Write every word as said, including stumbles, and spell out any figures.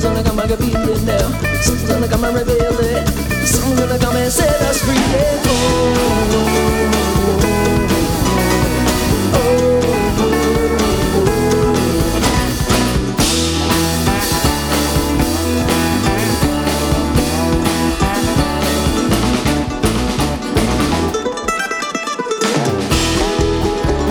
Susan, come and get beat in there. Susan, come and reveal.